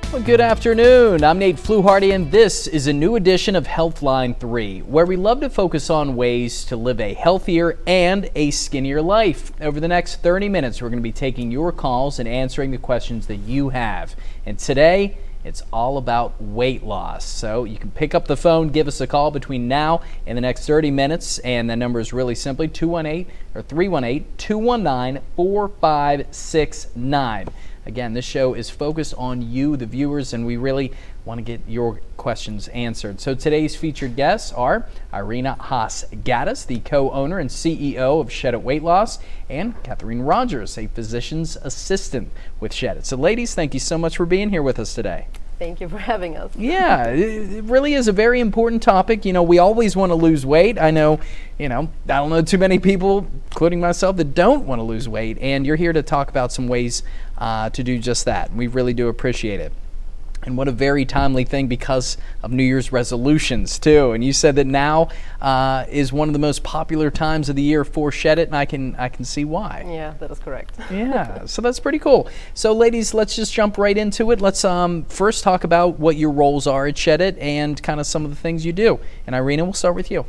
Well, good afternoon. I'm Nate Fluharty, and this is a new edition of Healthline 3, where we love to focus on ways to live a healthier and a skinnier life. Over the next 30 minutes, we're going to be taking your calls and answering the questions that you have. And today, it's all about weight loss. So you can pick up the phone, give us a call between now and the next 30 minutes, and the number is really simply 318-219-4569. Again, this show is focused on you, the viewers, and we really want to get your questions answered. So today's featured guests are Irina Haas-Gaddis, the co-owner and CEO of Shed It Weight Loss, and Catherine Rogers, a physician's assistant with Shed It. So ladies, thank you so much for being here with us today. Thank you for having us. Yeah, it really is a very important topic. You know, we always want to lose weight. I know, I don't know too many people, including myself, that don't want to lose weight. And you're here to talk about some ways to do just that. We really do appreciate it. And what a very timely thing because of New Year's resolutions, too. And you said that now is one of the most popular times of the year for Shed It, and I can see why. Yeah, that is correct. Yeah, so that's pretty cool. So, ladies, let's just jump right into it. Let's first talk about what your roles are at Shed It and kind of some of the things you do. And Irina, we'll start with you.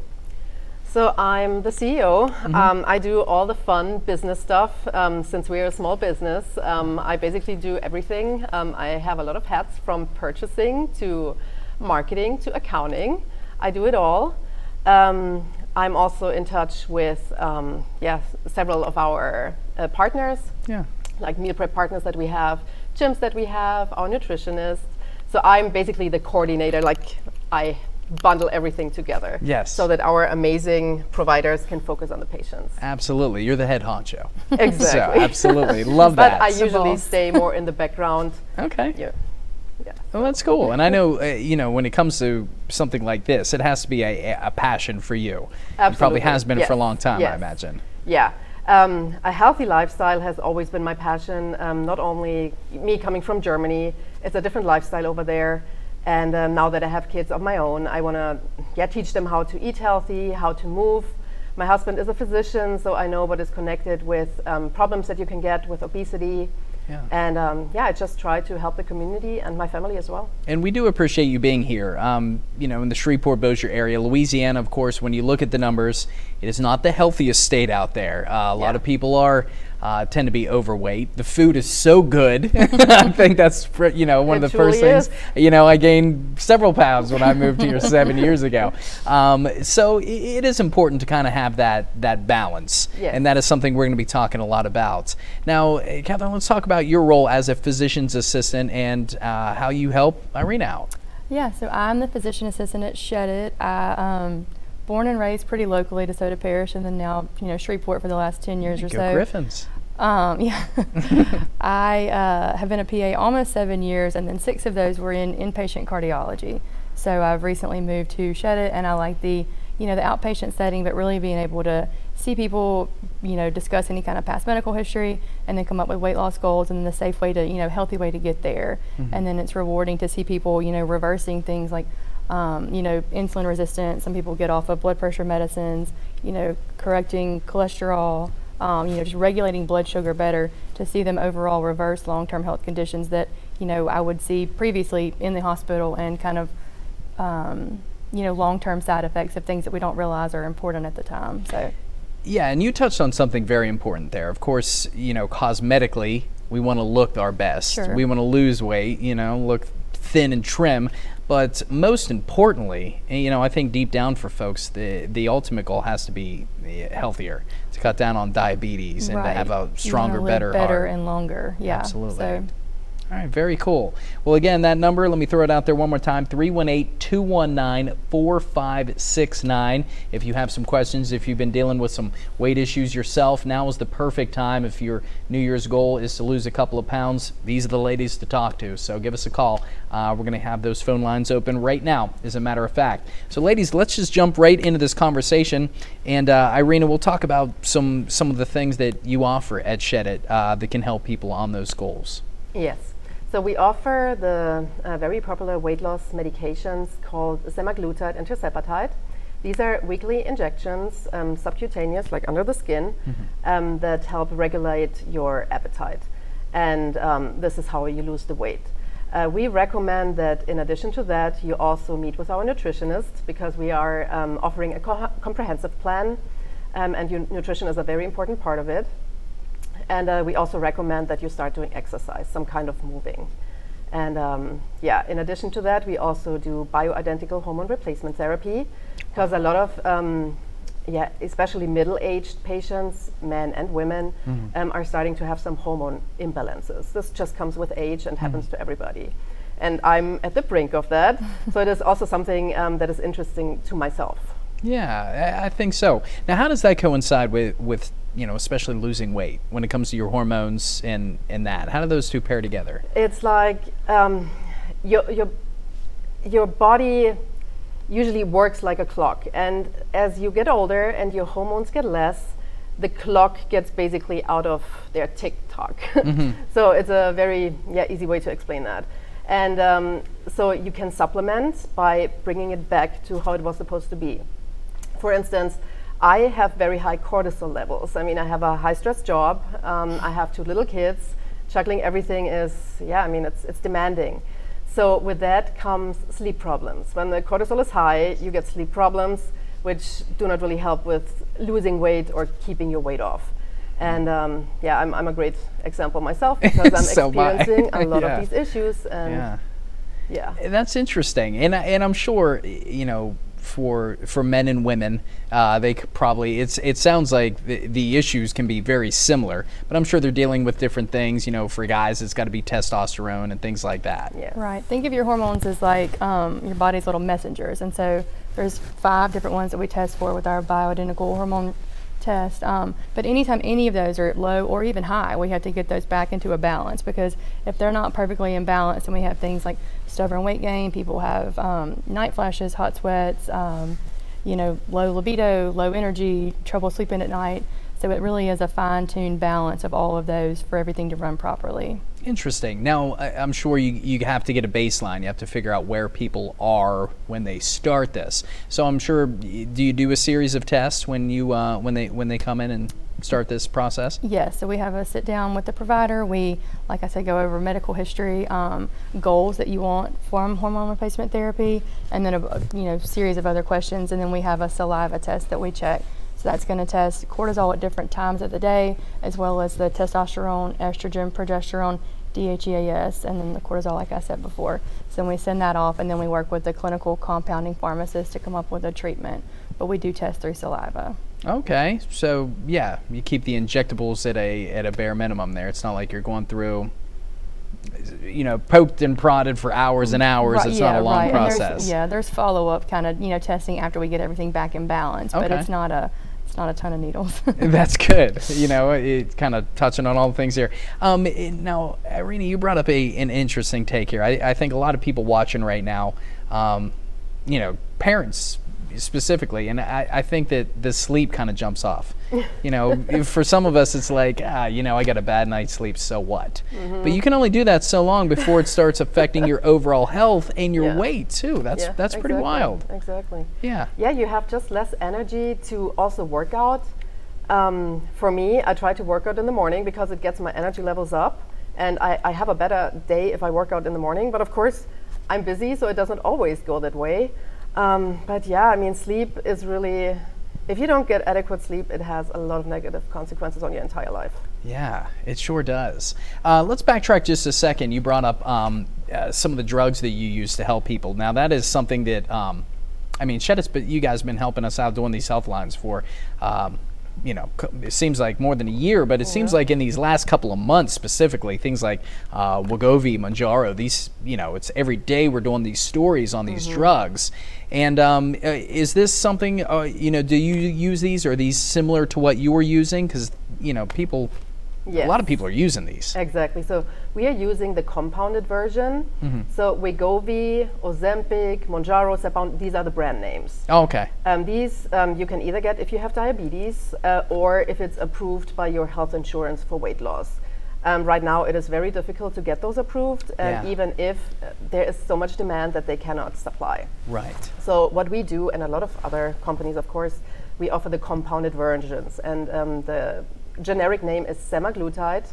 So I'm the CEO. I do all the fun business stuff. Since we're a small business, I basically do everything. I have a lot of hats, from purchasing to marketing to accounting. I do it all. I'm also in touch with several of our partners, like meal prep partners that we have, gyms that we have, our nutritionists. So I'm basically the coordinator, like I bundle everything together. Yes. So that our amazing providers can focus on the patients. Absolutely. You're the head honcho. Exactly. So, absolutely. Love that. But I usually stay more in the background. Okay. Yeah. Well, that's cool. And I know, when it comes to something like this, it has to be a passion for you. Absolutely. It probably has been for a long time, Yes. I imagine. Yeah. A healthy lifestyle has always been my passion. Not only me coming from Germany, it's a different lifestyle over there. And now that I have kids of my own, I want to teach them how to eat healthy, how to move. My husband is a physician, so I know what is connected with problems that you can get with obesity. Yeah. And I just try to help the community and my family as well. And we do appreciate you being here. In the Shreveport-Bossier area, Louisiana, of course, when you look at the numbers, it is not the healthiest state out there. A lot of people tend to be overweight. The food is so good. I think that's one of the first things. I gained several pounds when I moved here 7 years ago. So it is important to kind of have that balance. Yes. And that is something we're going to be talking a lot about. Now, Catherine, let's talk about your role as a physician's assistant and how you help Irina out. Yeah, so I'm the physician assistant at Shed It. I born and raised pretty locally to Soda Parish, and then now Shreveport for the last 10 years or Go so. Griffins. Yeah. I have been a PA almost 7 years, and then 6 of those were in inpatient cardiology. So I've recently moved to Shed It, and I like the outpatient setting, but really being able to see people, discuss any kind of past medical history, and then come up with weight loss goals and the safe way to, healthy way to get there. Mm-hmm. And then it's rewarding to see people, reversing things like, insulin resistance. Some people get off of blood pressure medicines, correcting cholesterol, just regulating blood sugar better, to see them overall reverse long-term health conditions that, I would see previously in the hospital, and kind of, long-term side effects of things that we don't realize are important at the time. So. Yeah, and you touched on something very important there. Of course, cosmetically, we want to look our best. Sure. We want to lose weight, look thin and trim. But most importantly, I think deep down for folks, the ultimate goal has to be healthier, to cut down on diabetes and to have a stronger, better heart. And longer. Yeah, absolutely. So. All right, very cool. Well, again, that number, let me throw it out there one more time, 318-219-4569. If you have some questions, if you've been dealing with some weight issues yourself, now is the perfect time. If your New Year's goal is to lose a couple of pounds, these are the ladies to talk to. So give us a call. We're going to have those phone lines open right now, as a matter of fact. So ladies, let's just jump right into this conversation. And Irina, we'll talk about some of the things that you offer at Shed It that can help people on those goals. Yes. So we offer the very popular weight loss medications called semaglutide and tirzepatide. These are weekly injections, subcutaneous, like under the skin, that help regulate your appetite. And this is how you lose the weight. We recommend that in addition to that, you also meet with our nutritionist because we are offering a comprehensive plan, and your nutrition is a very important part of it. And we also recommend that you start doing exercise, some kind of moving. And yeah, in addition to that, we also do bioidentical hormone replacement therapy because a lot of yeah, especially middle-aged patients, men and women, are starting to have some hormone imbalances. This just comes with age and happens to everybody. And I'm at the brink of that, so it is also something that is interesting to myself. Yeah, I think so. Now, how does that coincide with you know, especially losing weight when it comes to your hormones and that? How do those two pair together? It's like your body usually works like a clock, and as you get older and your hormones get less, the clock gets basically out of their tick-tock. So it's a very easy way to explain that. And so you can supplement by bringing it back to how it was supposed to be. For instance, I have very high cortisol levels. I mean, I have a high-stress job. I have 2 little kids. Juggling everything is, I mean, it's demanding. So with that comes sleep problems. When the cortisol is high, you get sleep problems, which do not really help with losing weight or keeping your weight off. And I'm a great example myself because I'm So experiencing a lot of these issues. And that's interesting. And I'm sure, you know, for men and women, they could probably, it sounds like the issues can be very similar, but I'm sure they're dealing with different things. You know, for guys, it's got to be testosterone and things like that. Yes. Right. Think of your hormones as like your body's little messengers. And so there's 5 different ones that we test for with our bioidentical hormone test. But anytime any of those are low or even high, we have to get those back into a balance, because if they're not perfectly in balance, and we have things like stubborn weight gain, people have night flashes, hot sweats, you know, low libido, low energy, trouble sleeping at night. So it really is a fine-tuned balance of all of those for everything to run properly. Interesting. Now, I'm sure you have to get a baseline. You have to figure out where people are when they start this. So I'm sure, do you do a series of tests when you when they come in and start this process? Yes, so we have a sit down with the provider. We, like I said, go over medical history, goals that you want from hormone replacement therapy, and then a series of other questions. And then we have a saliva test that we check. So that's going to test cortisol at different times of the day, as well as the testosterone, estrogen, progesterone, DHEAS, and then the cortisol, like I said before. So then we send that off, and then we work with the clinical compounding pharmacist to come up with a treatment. But we do test through saliva. Okay, so yeah, you keep the injectables at a bare minimum there. It's not like you're going through, you know, poked and prodded for hours and hours. Right, it's not a long process. There's follow-up kind of, testing after we get everything back in balance, but it's not a ton of needles. That's good. You know, it's kind of touching on all the things here. Now, Irina, you brought up an interesting take here. I think a lot of people watching right now, you know, parents specifically, and I think that the sleep kind of jumps off. You know, for some of us, it's like, you know, I got a bad night's sleep, so what? But you can only do that so long before it starts affecting your overall health and your weight too. That's pretty wild. Exactly. Yeah. Yeah, you have just less energy to also work out. For me, I try to work out in the morning because it gets my energy levels up, and I have a better day if I work out in the morning. But of course, I'm busy, so it doesn't always go that way. But yeah, I mean, sleep is really, if you don't get adequate sleep, it has a lot of negative consequences on your entire life. Yeah, it sure does. Let's backtrack just a second. You brought up some of the drugs that you use to help people. Now, that is something that, I mean, but you guys have been helping us out doing these health lines for, you know, it seems like more than a year, but it seems like in these last couple of months specifically, things like Wegovy, Mounjaro, these, you know, it's every day we're doing these stories on these drugs. And is this something, you know, do you use these? Are these similar to what you were using? Because, you know, people, a lot of people are using these. Exactly. So we are using the compounded version. So Wegovy, Ozempic, Mounjaro, Zepbound, these are the brand names. Oh, okay. These you can either get if you have diabetes or if it's approved by your health insurance for weight loss. Right now, it is very difficult to get those approved, even if there is so much demand that they cannot supply. Right. So what we do, and a lot of other companies, of course, we offer the compounded versions, and the generic name is semaglutide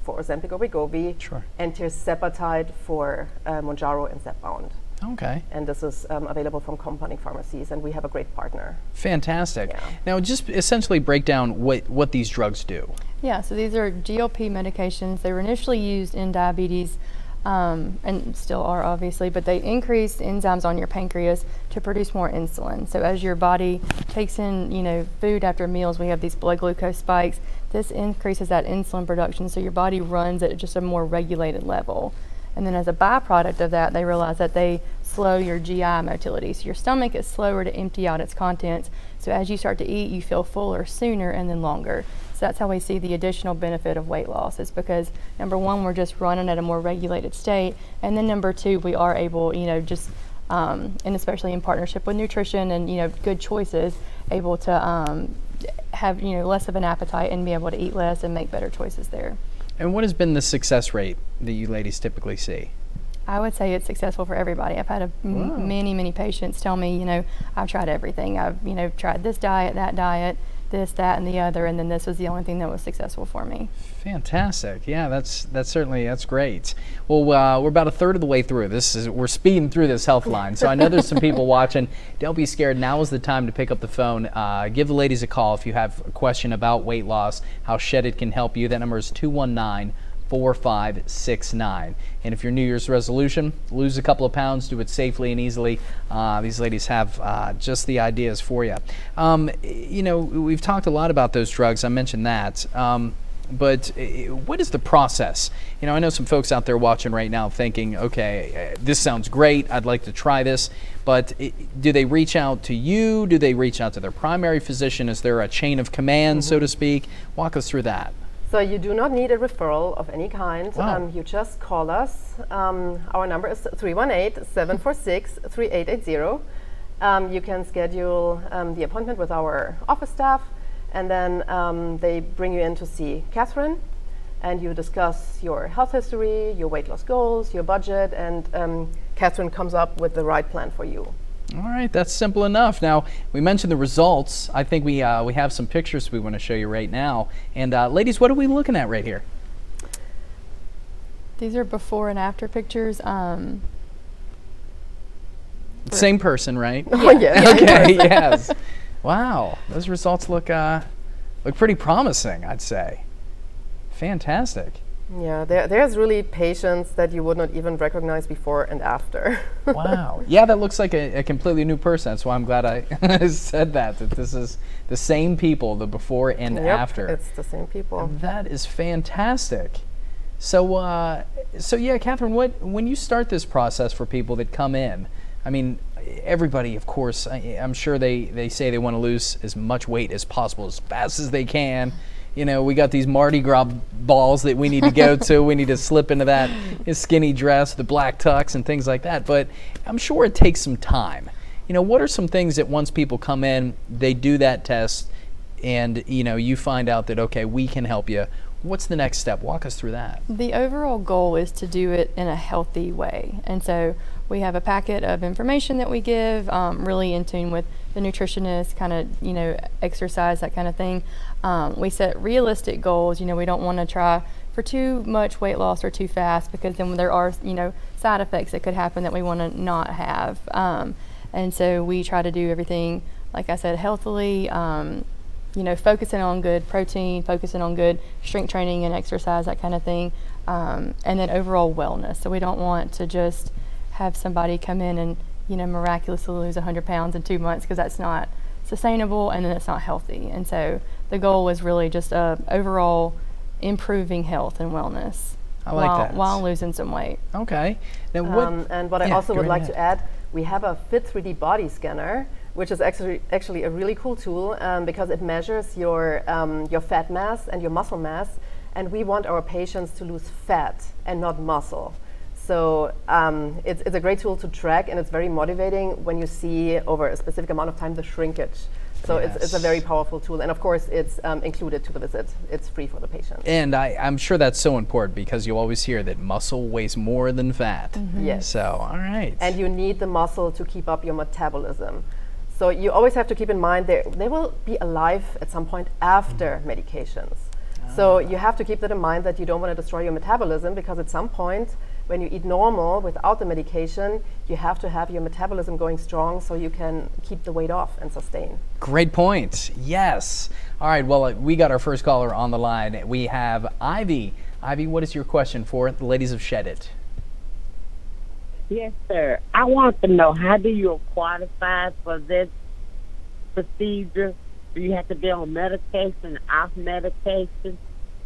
for Ozempic or Wegovy, Sure. and tirzepatide for Mounjaro and Zepbound. Okay. And this is available from compounding pharmacies, and we have a great partner. Fantastic. Yeah. Now, just essentially break down what these drugs do. Yeah, so these are GLP medications. They were initially used in diabetes, and still are obviously, but they increase enzymes on your pancreas to produce more insulin. So as your body takes in, food after meals, we have these blood glucose spikes. This increases that insulin production, so your body runs at just a more regulated level. And then as a byproduct of that, they realize that they slow your GI motility. So your stomach is slower to empty out its contents. So as you start to eat, you feel fuller sooner and then longer. So that's how we see the additional benefit of weight loss. Is because number one, we're just running at a more regulated state. And then number two, we are able, and especially in partnership with nutrition and, good choices, able to have, less of an appetite and be able to eat less and make better choices there. And what has been the success rate that you ladies typically see? I would say it's successful for everybody. I've had many patients tell me, I've tried everything. I've, tried this diet, that diet, this, that, and the other, and then this was the only thing that was successful for me. Fantastic. Yeah, that's great. Well, we're about a third of the way through. We're speeding through this health line. So I know there's some people watching. Don't be scared. Now is the time to pick up the phone. Give the ladies a call if you have a question about weight loss, how Shed-It can help you. That number is 219-4569. And if your New Year's resolution, lose a couple of pounds, do it safely and easily, these ladies have just the ideas for you. We've talked a lot about those drugs. I mentioned that. But what is the process? I know some folks out there watching right now thinking, okay, this sounds great. I'd like to try this. But do they reach out to you? Do they reach out to their primary physician? Is there a chain of command, so to speak? Walk us through that. So you do not need a referral of any kind. Wow. You just call us. Our number is 318-746-3880. You can schedule the appointment with our office staff, and then they bring you in to see Catherine, and you discuss your health history, your weight loss goals, your budget, and Catherine comes up with the right plan for you. All right, that's simple enough. Now, we mentioned the results. I think we have some pictures we want to show you right now. And ladies, what are we looking at right here? These are before and after pictures. Same person, right? Oh, yeah. Okay, yes. Wow, those results look pretty promising, I'd say. Fantastic. Yeah, there's really patients that you would not even recognize before and after. Wow. Yeah, that looks like a completely new person. That's why I'm glad I said that this is the same people, the before and Yep, after. it's the same people. That is fantastic. So yeah, Catherine, when you start this process for people that come in, I mean, everybody, of course, I'm sure they say they want to lose as much weight as possible, as fast as they can. We got these Mardi Gras balls that we need to go to. We need to slip into that skinny dress, the black tux, and things like that. But I'm sure it takes some time. What are some things that once people come in, they do that test, and you find out that, okay, we can help you. What's the next step? Walk us through that. The overall goal is to do it in a healthy way. And so we have a packet of information that we give, really in tune with the nutritionist, kind of, exercise, that kind of thing. We set realistic goals. We don't want to try for too much weight loss or too fast, because then there are, side effects that could happen that we want to not have. And so we try to do everything, like I said, healthily, focusing on good protein, focusing on good strength training and exercise, that kind of thing. And then overall wellness. So we don't want to just have somebody come in and, miraculously lose 100 pounds in 2 months, because that's not sustainable and then it's not healthy. And so the goal was really just overall improving health and wellness. I like that. While losing some weight. Okay. Now And what I also would like to add, we have a Fit 3D body scanner, which is actually a really cool tool, because it measures your fat mass and your muscle mass, and we want our patients to lose fat and not muscle. So it's a great tool to track, and it's very motivating when you see over a specific amount of time the shrinkage. So it's a very powerful tool, and of course it's included to the visit. It's free for the patient. And I'm sure that's so important, because you always hear that muscle weighs more than fat. Mm-hmm. Yes. So, all right. And you need the muscle to keep up your metabolism. So you always have to keep in mind they will be alive at some point after medications. So you have to keep that in mind, that you don't want to destroy your metabolism, because at some point when you eat normal without the medication, you have to have your metabolism going strong so you can keep the weight off and sustain. Great point. Yes. All right. Well, we got our first caller on the line. We have Ivy. Ivy, what is your question for the ladies of Shed It? Yes, sir. I want to know, how do you qualify for this procedure? Do you have to be on medication, off medication?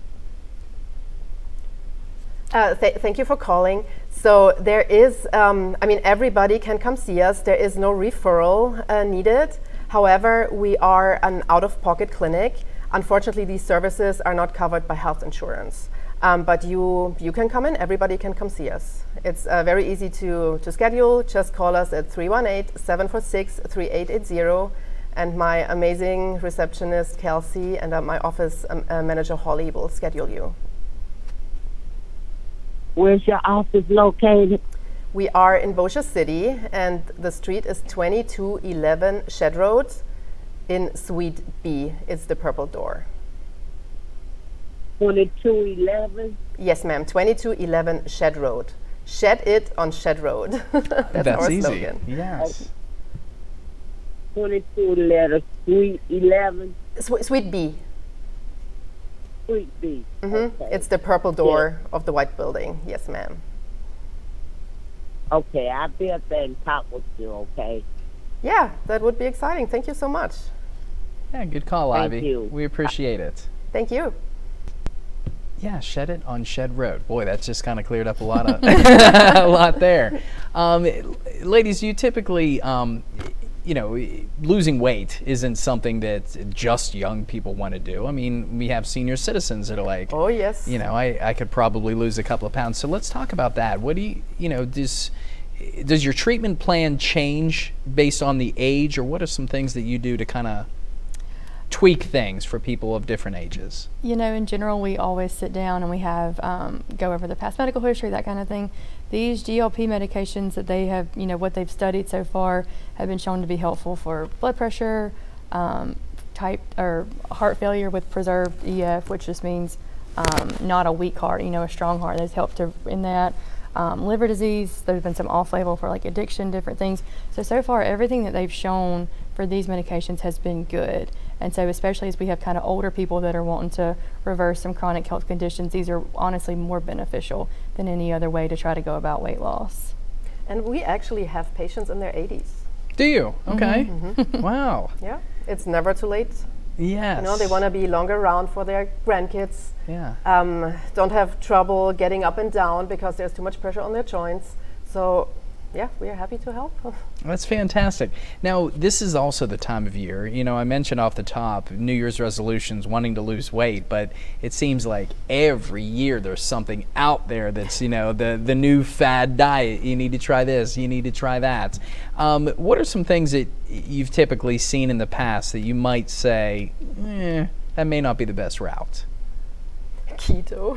Thank you for calling. So there is, everybody can come see us. There is no referral needed. However, we are an out-of-pocket clinic. Unfortunately, these services are not covered by health insurance. But you can come in, everybody can come see us. It's very easy to schedule. Just call us at 318-746-3880. And my amazing receptionist, Kelsey, and my office manager, Holly, will schedule you. Where's your office located? We are in Bossier City, and the street is 2211 Shed Road in Suite B. It's the purple door. 2211? Yes, ma'am. 2211 Shed Road. Shed it on Shed Road. That's our easy. slogan. Yes. 22 letter, Suite 11? Suite B. Suite B. Mm-hmm. Okay. It's the purple door of the white building. Yes, ma'am. Okay, I'll be up there and talk with you, okay? Yeah, that would be exciting. Thank you so much. Yeah, good call, Thank Ivy. you. We appreciate it. Thank you. Yeah, Shed It on Shed Road. Boy, that's just kind of cleared up a lot of a lot there. Ladies, you typically, losing weight isn't something that just young people want to do. I mean, we have senior citizens that are like, Oh, yes. I could probably lose a couple of pounds. So let's talk about that. What do does your treatment plan change based on the age, or what are some things that you do to kind of tweak things for people of different ages? In general, we always sit down and we have go over the past medical history, that kind of thing. These GLP medications that they have, what they've studied so far, have been shown to be helpful for blood pressure, type or heart failure with preserved EF, which just means not a weak heart, a strong heart. That's helped in that. Liver disease, there's been some off-label for like addiction, different things. So far, everything that they've shown for these medications has been good. And so especially as we have kind of older people that are wanting to reverse some chronic health conditions, these are honestly more beneficial than any other way to try to go about weight loss. And we actually have patients in their 80s. Do you? Okay. Mm-hmm. Wow. Yeah, it's never too late. Yes. They want to be longer around for their grandkids. Yeah. Don't have trouble getting up and down because there's too much pressure on their joints. So, yeah, we are happy to help. That's fantastic. Now, this is also the time of year. I mentioned off the top New Year's resolutions, wanting to lose weight, but it seems like every year there's something out there that's, the new fad diet. You need to try this, you need to try that. What are some things that you've typically seen in the past that you might say, that may not be the best route? Keto.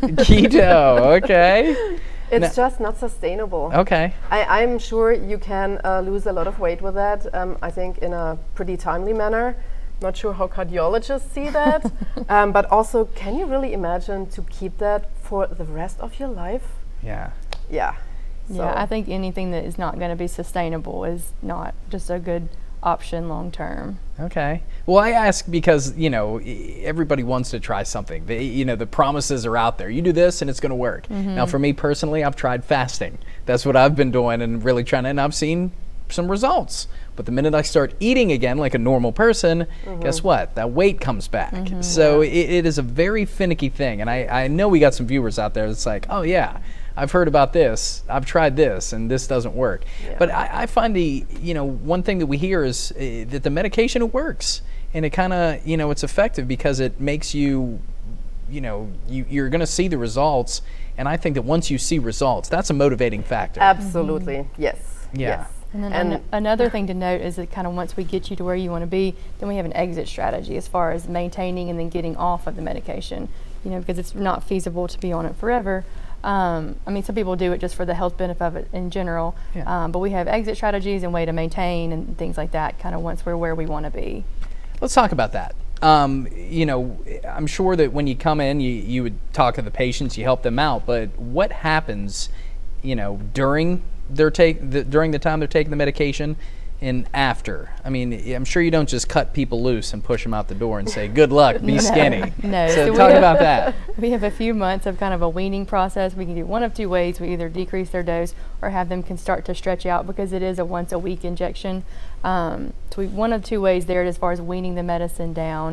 Keto, okay. It's just not sustainable. Okay. I'm sure you can lose a lot of weight with that, I think in a pretty timely manner. Not sure how cardiologists see that. But also, can you really imagine to keep that for the rest of your life? Yeah. Yeah. Yeah, I think anything that is not going to be sustainable is not just a good option long term. Okay. Well, I ask because, everybody wants to try something. The promises are out there. You do this and it's going to work. Mm-hmm. Now, for me personally, I've tried fasting. That's what I've been doing and really trying to, and I've seen some results. But the minute I start eating again like a normal person, guess what? That weight comes back. Mm-hmm. So it is a very finicky thing. And I know we got some viewers out there that's like, oh yeah, I've heard about this, I've tried this, and this doesn't work. Yeah. But I find one thing that we hear is that the medication, it works. And it kind of, it's effective because it makes you're going to see the results. And I think that once you see results, that's a motivating factor. Absolutely, yes. Yeah. Yes. And then another thing to note is that kind of once we get you to where you want to be, then we have an exit strategy as far as maintaining and then getting off of the medication, because it's not feasible to be on it forever. Some people do it just for the health benefit of it in general, but we have exit strategies and way to maintain and things like that kind of once we're where we want to be. Let's talk about that. you know, I'm sure that when you come in, you would talk to the patients, you help them out. But what happens, you know, during during the time they're taking the medication and after? I mean, I'm sure you don't just cut people loose and push them out the door and say, "Good luck, be skinny." No. So we talk have- about that. We have a few months of kind of a weaning process. We can do one of two ways. We either decrease their dose or have them can start to stretch out because it is a once a week injection. One of two ways there as far as weaning the medicine down.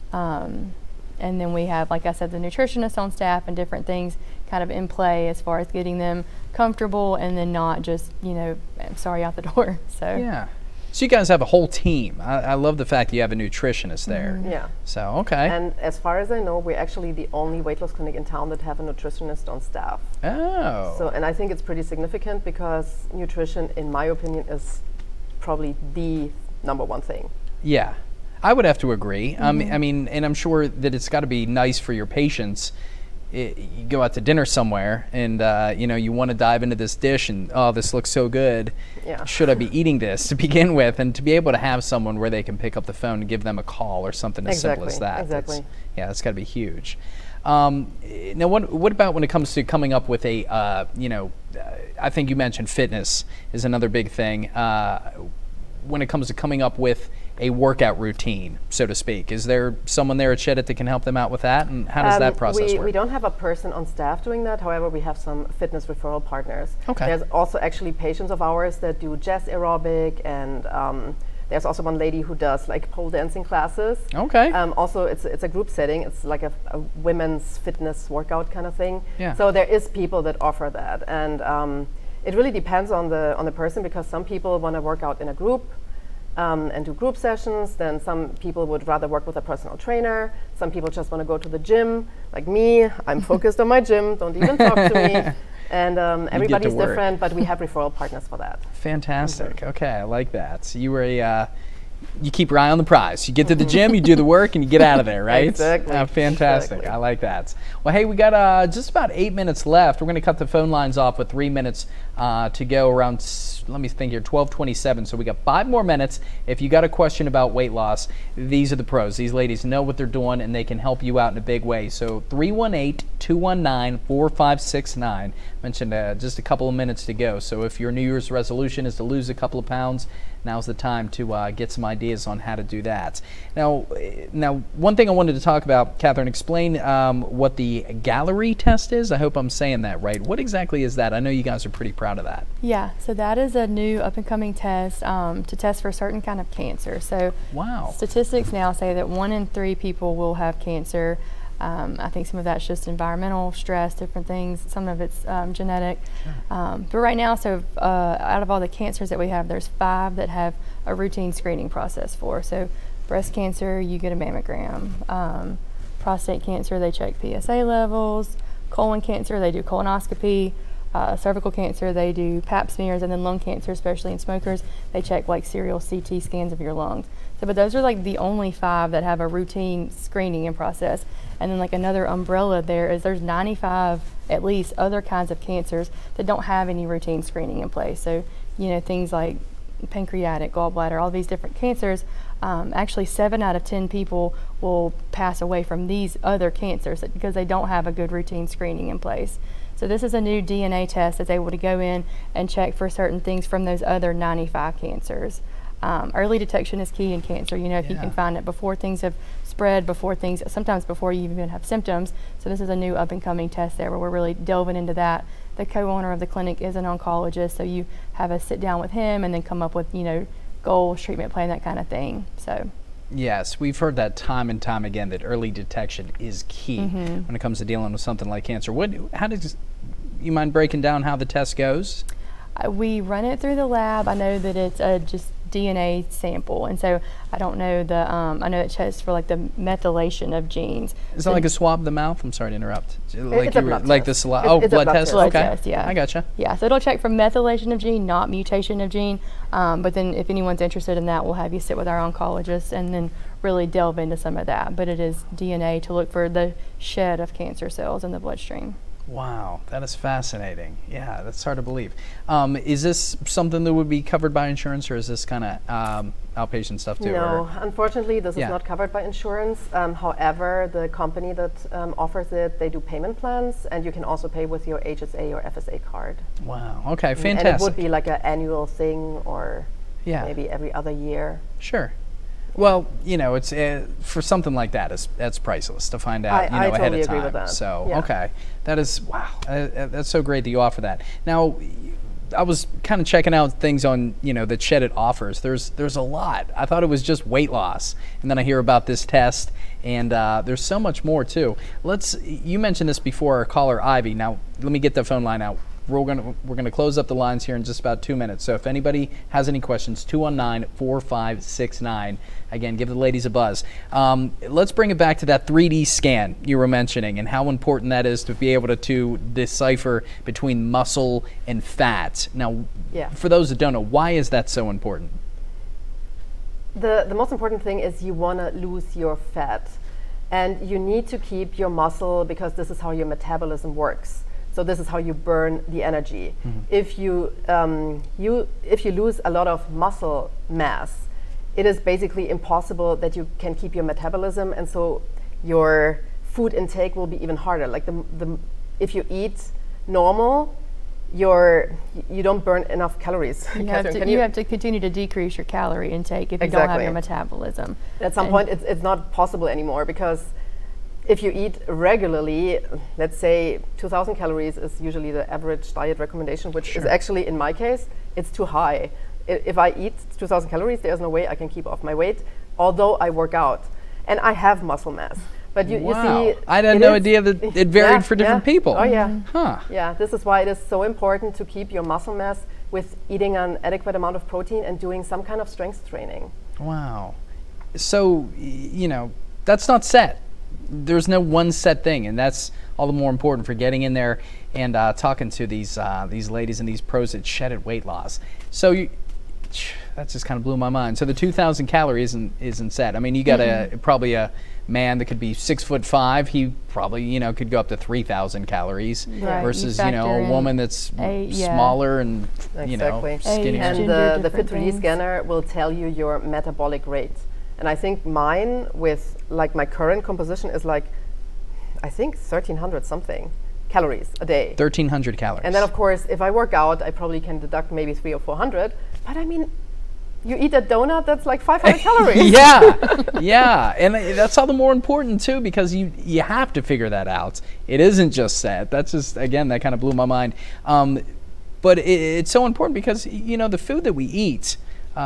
And then we have, like I said, the nutritionist on staff and different things kind of in play as far as getting them comfortable and then not just, you know, sorry, out the door. So Yeah. So you guys have a whole team. I love the fact that you have a nutritionist there. Yeah. So, okay. And as far as I know, we're actually the only weight loss clinic in town that have a nutritionist on staff. Oh. So, and I think it's pretty significant because nutrition, in my opinion, is probably the number one thing. Yeah, I would have to agree. I mean, and I'm sure that it's got to be nice for your patients. You go out to dinner somewhere and, you know, you want to dive into this dish and, oh, this looks so good. Yeah. Should I be eating this to begin with? And to be able to have someone where they can pick up the phone and give them a call or something as simple as that. Exactly. That's got to be huge. Now, what about when it comes to coming up with a, you know, I think you mentioned fitness is another big thing. When it comes to coming up with a workout routine, so to speak, is there someone there at Shedit that can help them out with that? And how does that process work? We don't have a person on staff doing that. However, we have some fitness referral partners. Okay. There's also actually patients of ours that do jazz aerobic, and there's also one lady who does like pole dancing classes. Okay. Also, it's a group setting. It's like a women's fitness workout kind of thing. Yeah. So there is people that offer that, and it really depends on the person, because some people want to work out in a group. And do group sessions. Then some people would rather work with a personal trainer. Some people just want to go to the gym, like me. I'm focused on my gym. Don't even talk to me. And everybody's work. different, but we have referral partners for that. Fantastic. Okay, I like that. So you were you keep your eye on the prize. You get to the gym, you do the work, and you get out of there, right? Exactly. Fantastic. Exactly. I like that. Well, hey, we got just about 8 minutes left. We're going to cut the phone lines off with 3 minutes to go around, let me think here, 12:27. So we got 5 more minutes. If you got a question about weight loss, these are the pros. These ladies know what they're doing, and they can help you out in a big way. So 318-219-4569. Mentioned just a couple of minutes to go. So if your New Year's resolution is to lose a couple of pounds, now's the time to get some ideas on how to do that. Now, one thing I wanted to talk about, Catherine, explain what the Gallery test is. I hope I'm saying that right. What exactly is that? I know you guys are pretty proud of that. Yeah, so that is a new up-and-coming test to test for a certain kind of cancer. So Wow. statistics now say that 1 in 3 people will have cancer. I think some of that's just environmental stress, different things. Some of it's genetic. But right now, so out of all the cancers that we have, there's 5 that have a routine screening process for. So breast cancer, you get a mammogram. Prostate cancer, they check PSA levels. Colon cancer, they do colonoscopy. Cervical cancer, they do pap smears. And then lung cancer, especially in smokers, they check like serial CT scans of your lungs. So, but those are like the only 5 that have a routine screening and process. And then like another umbrella there's 95 at least other kinds of cancers that don't have any routine screening in place. So, you know, things like pancreatic, gallbladder, all these different cancers. Actually 7 out of 10 people will pass away from these other cancers because they don't have a good routine screening in place. So this is a new DNA test that's able to go in and check for certain things from those other 95 cancers. Early detection is key in cancer. You know, if you can find it before things have spread, sometimes before you even have symptoms. So this is a new up-and-coming test there where we're really delving into that. The co-owner of the clinic is an oncologist, so you have a sit down with him and then come up with, you know, goals, treatment plan, that kind of thing. So. Yes, we've heard that time and time again that early detection is key when it comes to dealing with something like cancer. You mind breaking down how the test goes? We run it through the lab. I know that it's just DNA sample, and so I don't know I know it checks for like the methylation of genes. Is that like a swab of the mouth? I'm sorry to interrupt. Like it's a blood like test. the blood blood test. test. Blood Okay, test, yeah. I gotcha. Yeah, so it'll check for methylation of gene, not mutation of gene. But then if anyone's interested in that, we'll have you sit with our oncologist and then really delve into some of that. But it is DNA to look for the shed of cancer cells in the bloodstream. Wow, that is fascinating. Yeah, that's hard to believe. Is this something that would be covered by insurance, or is this kind of outpatient stuff too? No, unfortunately, this Yeah. is not covered by insurance. However, the company that offers it, they do payment plans, and you can also pay with your HSA or FSA card. Wow. Okay, And fantastic. it would be like an annual thing, or Yeah. maybe every other year. Sure. Well, you know, it's for something like that, that's priceless to find out, I ahead totally of time. agree with that. So, Yeah. okay, that is wow. That's so great that you offer that. Now, I was kind of checking out things on, that Shed It offers. There's a lot. I thought it was just weight loss, and then I hear about this test, and there's so much more too. You mentioned this before, our caller Ivy. Now, let me get the phone line out. We're gonna close up the lines here in just about 2 minutes. So if anybody has any questions, 219-4569. Again, give the ladies a buzz. Let's bring it back to that 3D scan you were mentioning and how important that is to be able to decipher between muscle and fat. Now, Yeah. for those that don't know, why is that so important? The most important thing is you want to lose your fat, and you need to keep your muscle because this is how your metabolism works. So this is how you burn the energy. If you lose a lot of muscle mass, it is basically impossible that you can keep your metabolism, and so your food intake will be even harder. Like if you eat normal, you don't burn enough calories. You Catherine, have to continue to decrease your calorie intake if you don't have Exactly. your metabolism. At some point, it's not possible anymore, because if you eat regularly, let's say 2,000 calories is usually the average diet recommendation, which is actually, in my case, it's too high. If I eat 2,000 calories, there's no way I can keep off my weight, although I work out. And I have muscle mass. But you see, I had no idea that it varied for different people. Oh yeah. Huh. Yeah, this is why it is so important to keep your muscle mass with eating an adequate amount of protein and doing some kind of strength training. Wow. So, that's not set. There's no one set thing, and that's all the more important for getting in there and talking to these ladies and these pros at Shed It Weight Loss. So that just kind of blew my mind. So the 2,000 calories isn't set. I mean, you got probably a man that could be 6'5". He probably could go up to 3,000 calories Right. versus You a factor in woman that's yeah. smaller and Exactly. skinnier. And Gender the different Fit3D things. scanner will tell you your metabolic rate. And I think mine, with like my current composition, is like, I think 1,300 something calories a day. 1,300 calories. And then, of course, if I work out, I probably can deduct maybe 300 or 400. But I mean, you eat a donut that's like 500 calories. yeah, and that's all the more important too, because you have to figure that out. It isn't just set. That's just, again, that kind of blew my mind. But it's so important because the food that we eat.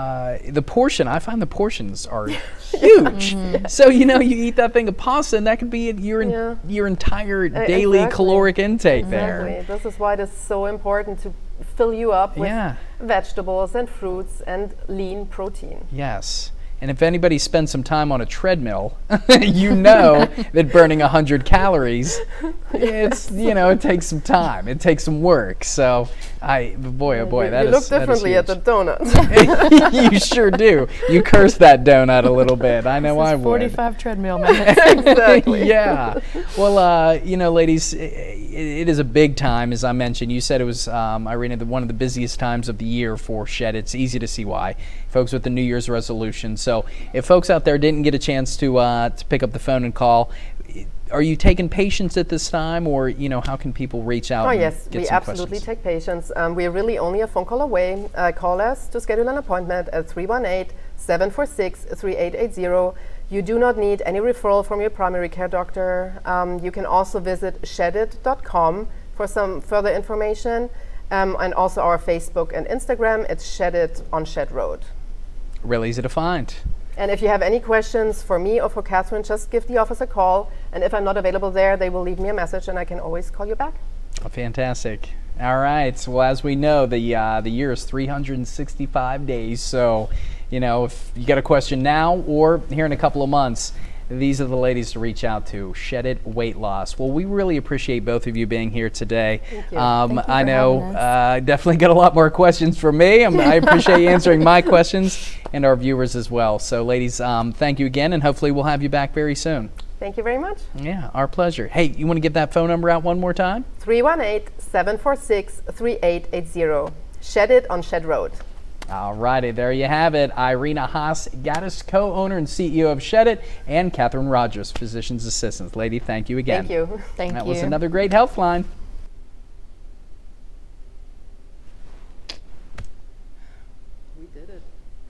I find the portions are huge. So you eat that thing of pasta, and that could be your entire daily Exactly. caloric intake there. Exactly. This is why it is so important to fill you up with Yeah. vegetables and fruits and lean protein. Yes. And if anybody spends some time on a treadmill, that burning 100 calories, it takes some time. It takes some work. So, boy, you that look is differently at the huge. donut. You sure do. You curse that donut a little bit. I know I would. 45 treadmill minutes. Exactly. Yeah. Well, ladies, it is a big time, as I mentioned. You said it was, Irina, one of the busiest times of the year for Shed. It's easy to see why. Folks with the New Year's resolution. So if folks out there didn't get a chance to pick up the phone and call, are you taking patients at this time, or how can people reach out? Oh and yes, get we some absolutely questions? take patients. We're really only a phone call away. Call us to schedule an appointment at 318-746-3880. You do not need any referral from your primary care doctor. You can also visit shedit.com for some further information, and also our Facebook and Instagram. It's Shedit on Shed Road. Real easy to find. And if you have any questions for me or for Catherine, just give the office a call. And if I'm not available there, they will leave me a message, and I can always call you back. Oh, fantastic. All right. Well, as we know, the year is 365 days. So, if you got a question now or here in a couple of months, these are the ladies to reach out to. Shed It Weight Loss. Well, we really appreciate both of you being here today. Thank you. Thank you I for know having us. definitely got a lot more questions for me. I appreciate you answering my questions and our viewers as well. So, ladies, thank you again, and hopefully we'll have you back very soon. Thank you very much. Yeah, our pleasure. Hey, you want to give that phone number out one more time? 318-746-3880. Shed It on Shed Road. All righty, there you have it. Irina Haas Gaddis, co-owner and CEO of Shed It, and Catherine Rogers, physician's assistant. Lady, thank you again. Thank you. Thank That you. was another great health line. We did it.